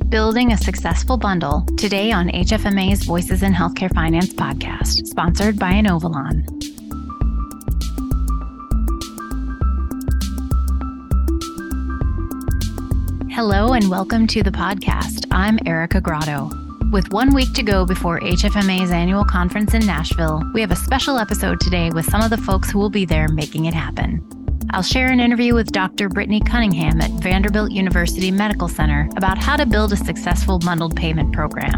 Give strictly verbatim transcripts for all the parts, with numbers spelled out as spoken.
Building a Successful Bundle, today on H F M A's Voices in Healthcare Finance podcast, sponsored by Inovalon. Hello and welcome to the podcast. I'm Erica Grotto. With one week to go before H F M A's annual conference in Nashville, we have a special episode today with some of the folks who will be there making it happen. I'll share an interview with Doctor Brittany Cunningham at Vanderbilt University Medical Center about how to build a successful bundled payment program.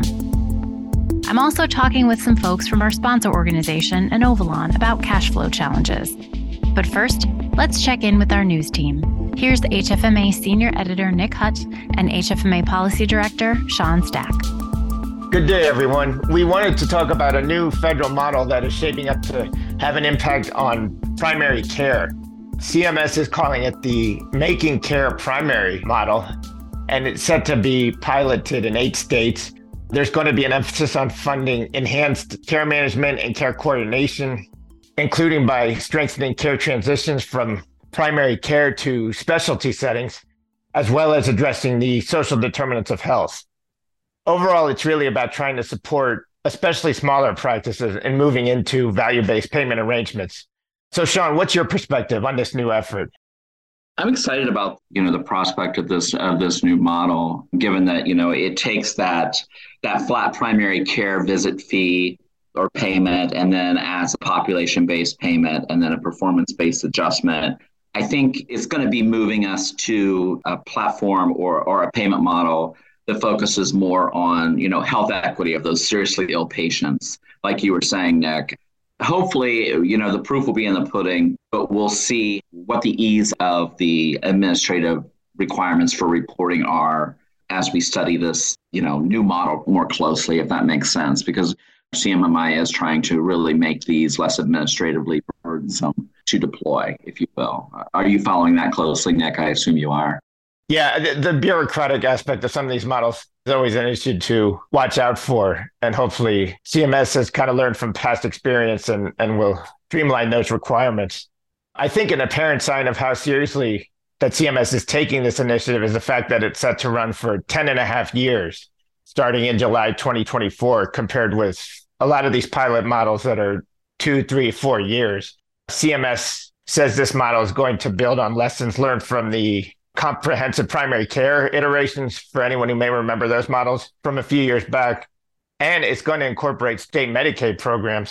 I'm also talking with some folks from our sponsor organization, Inovalon, about cash flow challenges. But first, let's check in with our news team. Here's H F M A Senior Editor Nick Hutt and H F M A Policy Director Sean Stack. Good day, everyone. We wanted to talk about a new federal model that is shaping up to have an impact on primary care. C M S is calling it the Making Care Primary model, and it's set to be piloted in eight states. There's going to be an emphasis on funding enhanced care management and care coordination, including by strengthening care transitions from primary care to specialty settings, as well as addressing the social determinants of health. Overall, it's really about trying to support especially smaller practices in moving into value-based payment arrangements. So, Sean, what's your perspective on this new effort? I'm excited about, you know, the prospect of this of this new model, given that, you know, it takes that that flat primary care visit fee or payment and then adds a population-based payment and then a performance-based adjustment. I think it's going to be moving us to a platform or or a payment model that focuses more on, you know, health equity of those seriously ill patients, like you were saying, Nick. Hopefully, you know, the proof will be in the pudding, but we'll see what the ease of the administrative requirements for reporting are as we study this, you know, new model more closely, if that makes sense, because C M M I is trying to really make these less administratively burdensome to deploy, if you will. Are you following that closely, Nick? I assume you are. Yeah, the, the bureaucratic aspect of some of these models is always an issue to watch out for. And hopefully C M S has kind of learned from past experience and, and will streamline those requirements. I think an apparent sign of how seriously that C M S is taking this initiative is the fact that it's set to run for ten and a half years, starting in July twenty twenty-four, compared with a lot of these pilot models that are two, three, four years. C M S says this model is going to build on lessons learned from the comprehensive primary care iterations, for anyone who may remember those models from a few years back. And it's going to incorporate state Medicaid programs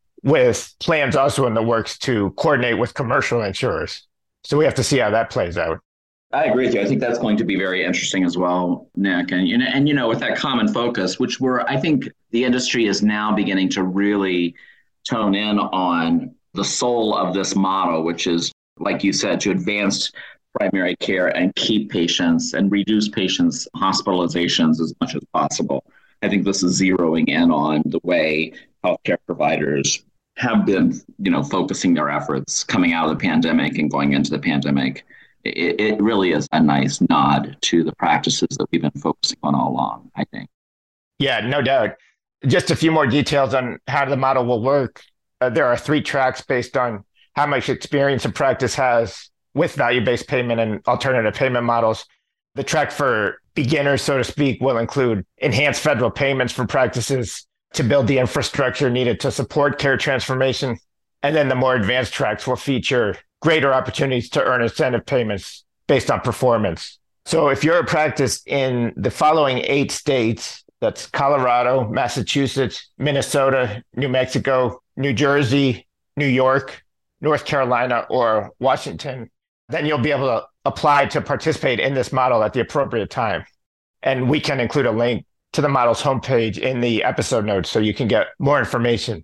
with plans also in the works to coordinate with commercial insurers. So we have to see how that plays out. I agree with you. I think that's going to be very interesting as well, Nick. And, and, and you know, with that common focus, which we're, I think the industry is now beginning to really tone in on the soul of this model, which is, like you said, to advance primary care and keep patients and reduce patients' hospitalizations as much as possible. I think this is zeroing in on the way healthcare providers have been, you know, focusing their efforts coming out of the pandemic and going into the pandemic. It, it really is a nice nod to the practices that we've been focusing on all along, I think. Yeah, no doubt. Just a few more details on how the model will work. Uh, there are three tracks based on how much experience a practice has with value-based payment and alternative payment models. The track for beginners, so to speak, will include enhanced federal payments for practices to build the infrastructure needed to support care transformation. And then the more advanced tracks will feature greater opportunities to earn incentive payments based on performance. So if you're a practice in the following eight states, that's Colorado, Massachusetts, Minnesota, New Mexico, New Jersey, New York, North Carolina, or Washington, then you'll be able to apply to participate in this model at the appropriate time. And we can include a link to the model's homepage in the episode notes so you can get more information.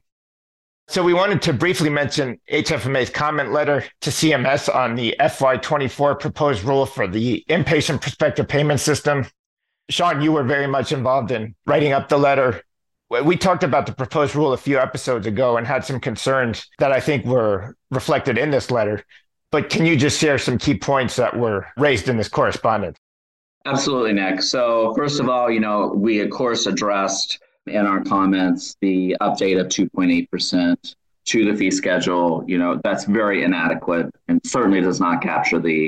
So we wanted to briefly mention H F M A's comment letter to C M S on the F Y twenty-four proposed rule for the inpatient prospective payment system. Sean, you were very much involved in writing up the letter. We talked about the proposed rule a few episodes ago and had some concerns that I think were reflected in this letter. But can you just share some key points that were raised in this correspondence? Absolutely, Nick. So first of all, you know, we, of course, addressed in our comments the update of two point eight percent to the fee schedule. You know, that's very inadequate and certainly does not capture the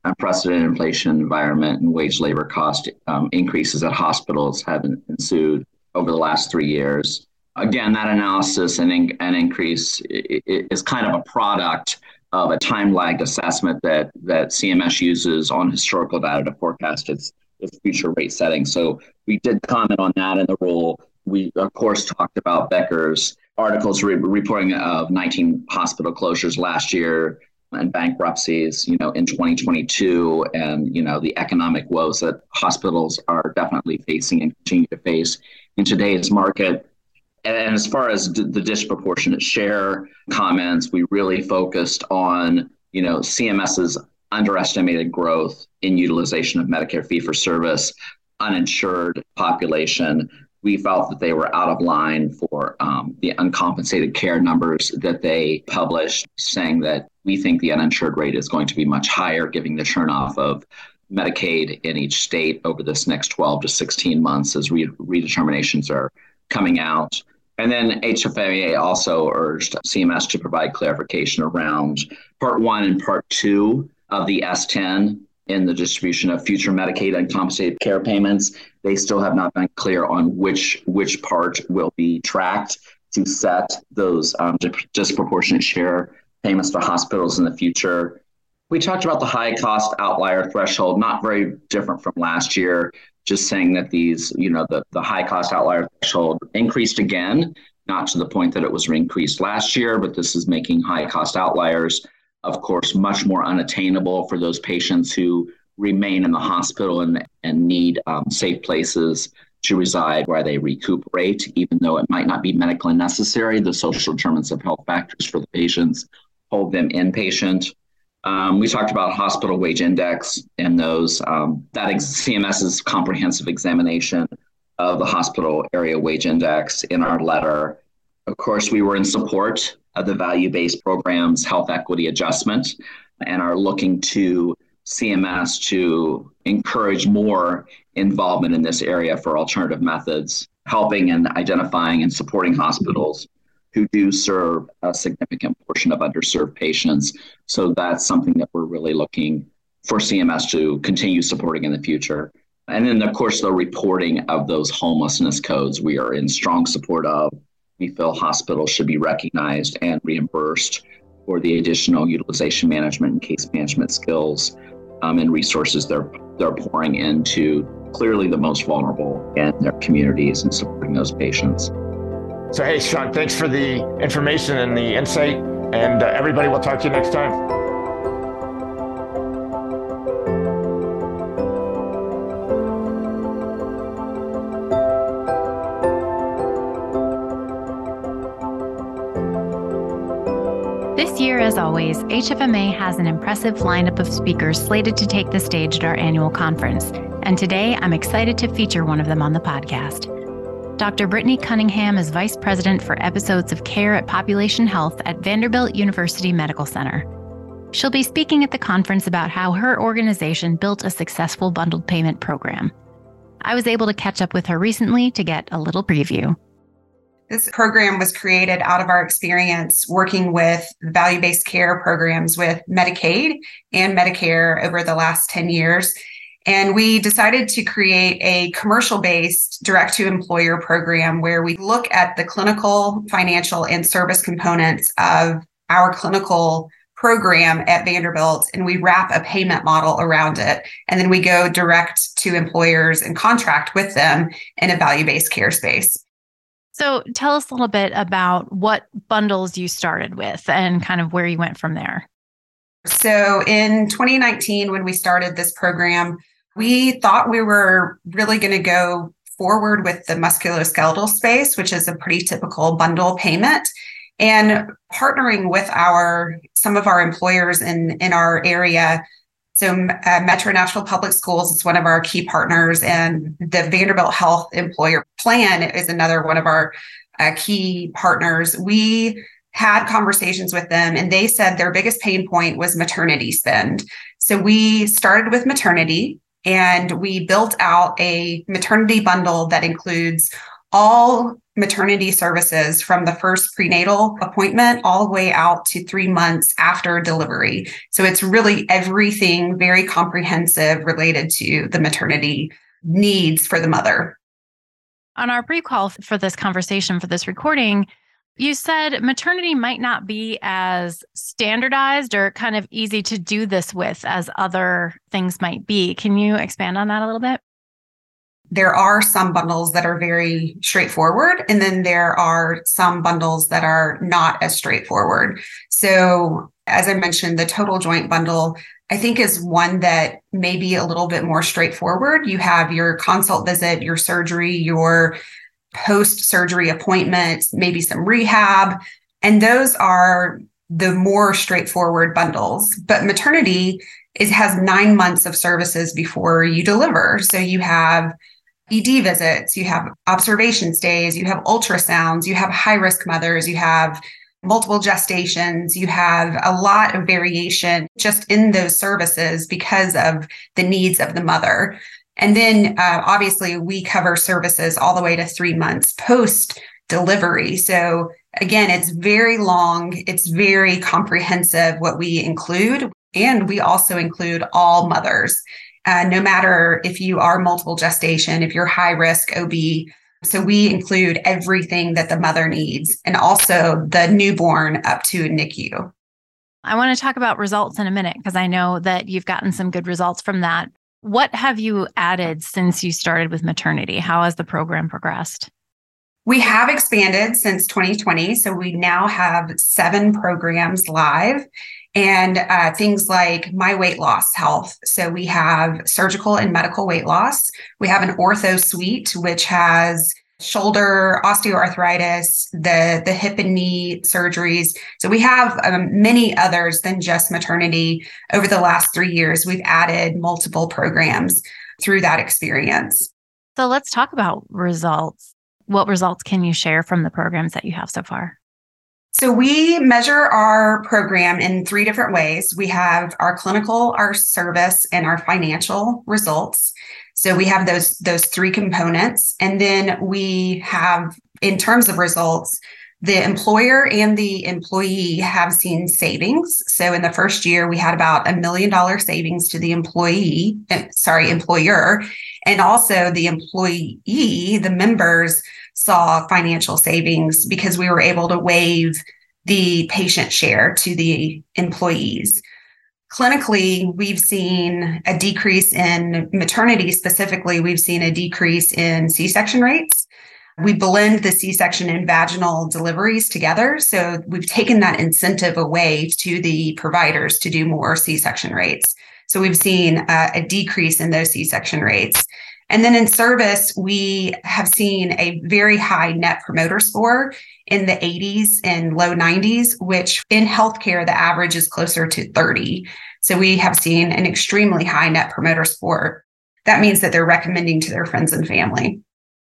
unprecedented inflation environment and wage labor cost um, increases at hospitals have ensued over the last three years. Again, that analysis and, in, and increase is kind of a product of a time-lagged assessment that that C M S uses on historical data to forecast its, its future rate setting. So we did comment on that in the rule. We, of course, talked about Becker's articles re- reporting of nineteen hospital closures last year and bankruptcies, you know, in twenty twenty-two, and, you know, the economic woes that hospitals are definitely facing and continue to face in today's market. And as far as d- the disproportionate share comments, we really focused on, you know, CMS's underestimated growth in utilization of Medicare fee-for-service, uninsured population. We felt that they were out of line for um, the uncompensated care numbers that they published, saying that we think the uninsured rate is going to be much higher, given the turn off of Medicaid in each state over this next twelve to sixteen months as re- redeterminations are coming out. And then H F M A also urged C M S to provide clarification around Part one and Part two of the S ten in the distribution of future Medicaid uncompensated care payments. They still have not been clear on which which part will be tracked to set those um, disproportionate share payments to hospitals in the future. We talked about the high cost outlier threshold, not very different from last year, just saying that these, you know, the, the high cost outlier threshold increased again, not to the point that it was increased last year, but this is making high cost outliers, of course, much more unattainable for those patients who remain in the hospital and, and need um, safe places to reside where they recuperate, even though it might not be medically necessary. The social determinants of health factors for the patients hold them inpatient. Um, we talked about hospital wage index and those, um, that ex- CMS's comprehensive examination of the hospital area wage index in our letter. Of course, we were in support of the value-based program's health equity adjustment and are looking to C M S to encourage more involvement in this area for alternative methods, helping and identifying and supporting hospitals who do serve a significant portion of underserved patients. So that's something that we're really looking for C M S to continue supporting in the future. And then, of course, the reporting of those homelessness codes we are in strong support of. We feel hospitals should be recognized and reimbursed for the additional utilization management and case management skills um, and resources they're, they're pouring into clearly the most vulnerable in their communities and supporting those patients. So, hey, Sean, thanks for the information and the insight. And uh, everybody, we'll talk to you next time. This year, as always, H F M A has an impressive lineup of speakers slated to take the stage at our annual conference. And today, I'm excited to feature one of them on the podcast. Doctor Brittany Cunningham is Vice President for Episodes of Care at Population Health at Vanderbilt University Medical Center. She'll be speaking at the conference about how her organization built a successful bundled payment program. I was able to catch up with her recently to get a little preview. This program was created out of our experience working with value-based care programs with Medicaid and Medicare over the last ten years. And we decided to create a commercial-based direct-to-employer program where we look at the clinical, financial, and service components of our clinical program at Vanderbilt, and we wrap a payment model around it. And then we go direct to employers and contract with them in a value-based care space. So tell us a little bit about what bundles you started with and kind of where you went from there. So in twenty nineteen, when we started this program, we thought we were really going to go forward with the musculoskeletal space, which is a pretty typical bundle payment, and partnering with our some of our employers in, in our area. So uh, Metro Nashville Public Schools is one of our key partners, and the Vanderbilt Health Employer Plan is another one of our uh, key partners. We had conversations with them, and they said their biggest pain point was maternity spend. So we started with maternity, and we built out a maternity bundle that includes all maternity services from the first prenatal appointment all the way out to three months after delivery. So it's really everything very comprehensive related to the maternity needs for the mother. On our pre-call for this conversation, for this recording, you said maternity might not be as standardized or kind of easy to do this with as other things might be. Can you expand on that a little bit? There are some bundles that are very straightforward, and then there are some bundles that are not as straightforward. So, as I mentioned, the total joint bundle, I think, is one that may be a little bit more straightforward. You have your consult visit, your surgery, your post-surgery appointment, maybe some rehab, and those are the more straightforward bundles. But maternity is has nine months of services before you deliver. So you have E D visits, you have observation stays, you have ultrasounds, you have high-risk mothers, you have multiple gestations, you have a lot of variation just in those services because of the needs of the mother. And then uh, obviously we cover services all the way to three months post-delivery. So again, it's very long, it's very comprehensive what we include. And we also include all mothers, uh, no matter if you are multiple gestation, if you're high risk O B. So we include everything that the mother needs, and also the newborn up to N I C U. I want to talk about results in a minute, because I know that you've gotten some good results from that. What have you added since you started with maternity? How has the program progressed? We have expanded since twenty twenty. So we now have seven programs live. And uh, things like My Weight Loss Health. So we have surgical and medical weight loss. We have an ortho suite, which has shoulder osteoarthritis, the, the hip and knee surgeries. So we have um, many others than just maternity. Over the last three years, we've added multiple programs through that experience. So let's talk about results. What results can you share from the programs that you have so far? So we measure our program in three different ways. We have our clinical, our service, and our financial results. So we have those, those three components. And then we have, in terms of results, the employer and the employee have seen savings. So in the first year, we had about a million dollar savings to the employee, sorry, employer, and also the employee, the members, saw financial savings because we were able to waive the patient share to the employees. Clinically, we've seen a decrease in maternity. Specifically, we've seen a decrease in C-section rates. We blend the C-section and vaginal deliveries together. So we've taken that incentive away to the providers to do more C-section rates. So we've seen a, a decrease in those C-section rates. And then in service, we have seen a very high net promoter score in the eighties and low nineties, which in healthcare, the average is closer to thirty. So we have seen an extremely high net promoter score. That means that they're recommending to their friends and family.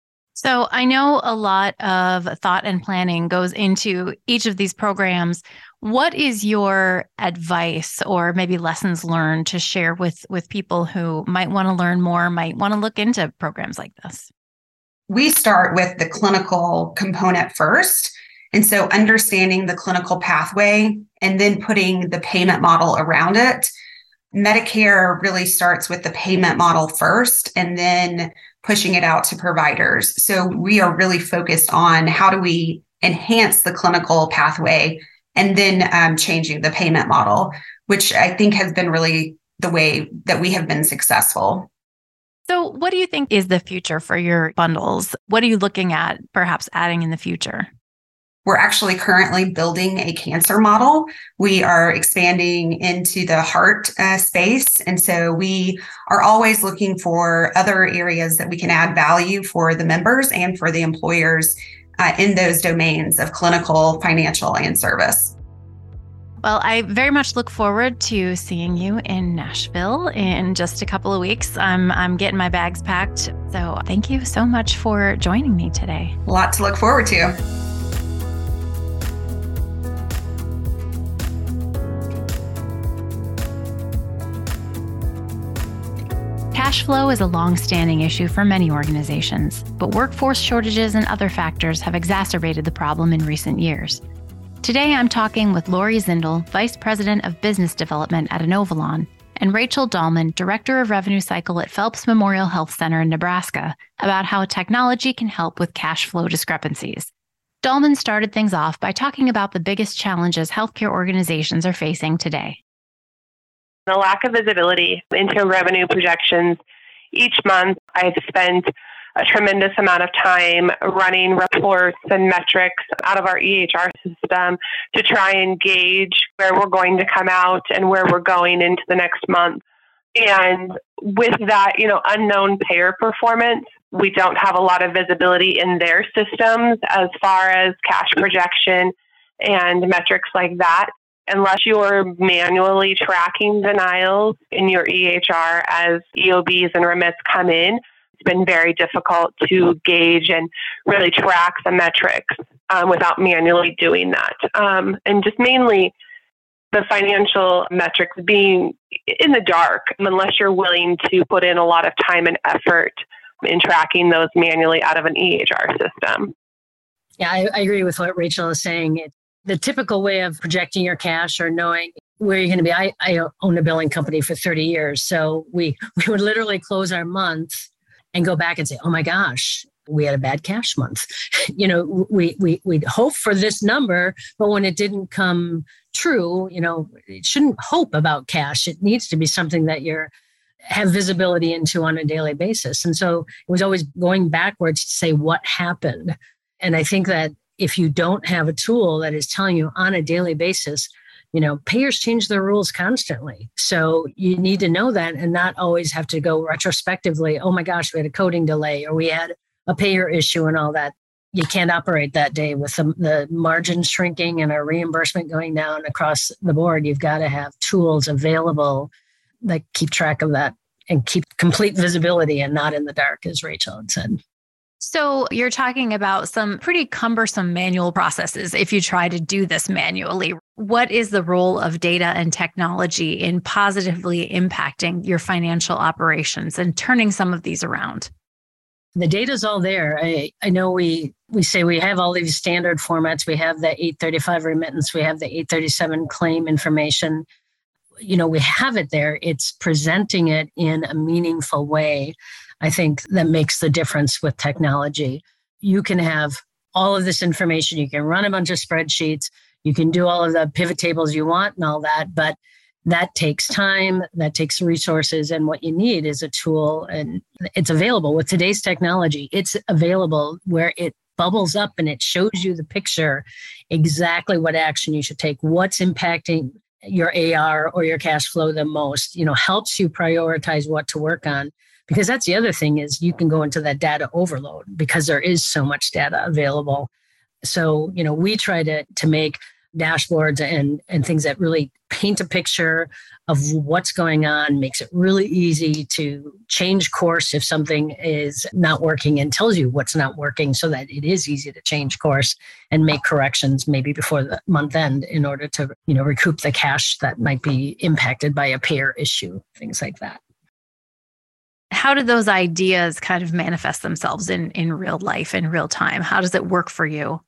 So I know a lot of thought and planning goes into each of these programs. What is your advice or maybe lessons learned to share with, with people who might want to learn more, might want to look into programs like this? We start with the clinical component first. And so understanding the clinical pathway and then putting the payment model around it. Medicare really starts with the payment model first and then pushing it out to providers. So we are really focused on how do we enhance the clinical pathway and then um, changing the payment model, which I think has been really the way that we have been successful. So what do you think is the future for your bundles? What are you looking at perhaps adding in the future? We're actually currently building a cancer model. We are expanding into the heart uh, space. And so we are always looking for other areas that we can add value for the members and for the employers uh, in those domains of clinical, financial, and service. Well, I very much look forward to seeing you in Nashville in just a couple of weeks. I'm I'm getting my bags packed. So thank you so much for joining me today. A lot to look forward to. Cash flow is a long-standing issue for many organizations, but workforce shortages and other factors have exacerbated the problem in recent years. Today, I'm talking with Lori Zindel, Vice President of Business Development at Inovalon, and Rachel Dahlman, Director of Revenue Cycle at Phelps Memorial Health Center in Nebraska, about how technology can help with cash flow discrepancies. Dahlman started things off by talking about the biggest challenges healthcare organizations are facing today. The lack of visibility into revenue projections. Each month, I've spent a tremendous amount of time running reports and metrics out of our E H R system to try and gauge where we're going to come out and where we're going into the next month. And with that, you know, unknown payer performance, we don't have a lot of visibility in their systems as far as cash projection and metrics like that. Unless you're manually tracking denials in your E H R as E O Bs and remits come in, it's been very difficult to gauge and really track the metrics um, without manually doing that. Um, and just mainly the financial metrics being in the dark, unless you're willing to put in a lot of time and effort in tracking those manually out of an E H R system. Yeah, I, I agree with what Rachel is saying. It, the typical way of projecting your cash or knowing where you're going to be, I, I owned a billing company for thirty years. So we, we would literally close our month and go back and say, oh my gosh, we had a bad cash month. you know, we, we, we'd hope for this number, but when it didn't come true, you know, it shouldn't hope about cash. It needs to be something that you're have visibility into on a daily basis. And so it was always going backwards to say what happened. And I think that if you don't have a tool that is telling you on a daily basis, you know, payers change their rules constantly. So you need to know that and not always have to go retrospectively, oh my gosh, we had a coding delay or we had a payer issue and all that. You can't operate that day with the, the margin shrinking and our reimbursement going down across the board. You've got to have tools available that keep track of that and keep complete visibility and not in the dark, as Rachel had said. So you're talking about some pretty cumbersome manual processes if you try to do this manually. What is the role of data and technology in positively impacting your financial operations and turning some of these around? The data's all there. I, I know we we say we have all these standard formats. We have the eight thirty-five remittance. We have the eight thirty-seven claim information. You know, we have it there. It's presenting it in a meaningful way. I think that makes the difference with technology. You can have all of this information. You can run a bunch of spreadsheets. You can do all of the pivot tables you want and all that, but that takes time, that takes resources. And what you need is a tool, and it's available with today's technology. It's available where it bubbles up and it shows you the picture, exactly what action you should take, what's impacting your A R or your cash flow the most, you know, helps you prioritize what to work on. Because that's the other thing is you can go into that data overload because there is so much data available. So, you know, we try to to make dashboards and, and things that really paint a picture of what's going on, makes it really easy to change course if something is not working and tells you what's not working so that it is easy to change course and make corrections maybe before the month end in order to, you know, recoup the cash that might be impacted by a payer issue, things like that. How do those ideas kind of manifest themselves in, in real life, in real time? How does it work for you?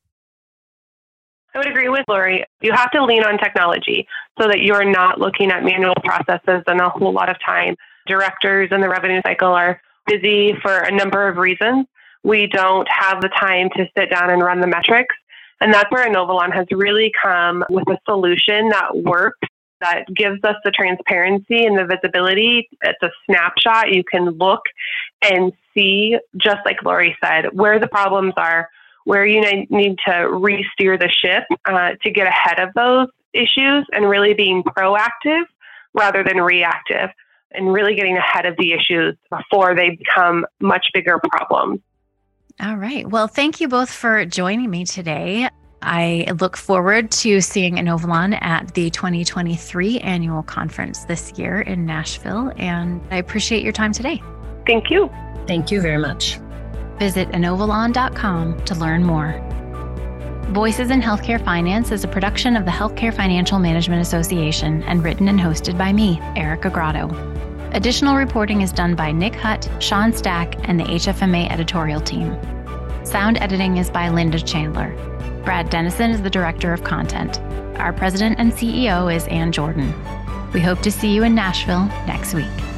I would agree with Lori. You have to lean on technology so that you're not looking at manual processes and a whole lot of time. Directors in the revenue cycle are busy for a number of reasons. We don't have the time to sit down and run the metrics. And that's where Inovalon has really come with a solution that works, that gives us the transparency and the visibility. It's a snapshot. You can look and see, just like Lori said, where the problems are, where you need to re-steer the ship uh, to get ahead of those issues and really being proactive rather than reactive and really getting ahead of the issues before they become much bigger problems. All right. Well, thank you both for joining me today. I look forward to seeing Inovalon at the twenty twenty-three annual conference this year in Nashville, and I appreciate your time today. Thank you. Thank you very much. Visit inovalon dot com to learn more. Voices in Healthcare Finance is a production of the Healthcare Financial Management Association and written and hosted by me, Erica Grotto. Additional reporting is done by Nick Hutt, Sean Stack, and the H F M A editorial team. Sound editing is by Linda Chandler. Brad Dennison is the director of content. Our president and C E O is Ann Jordan. We hope to see you in Nashville next week.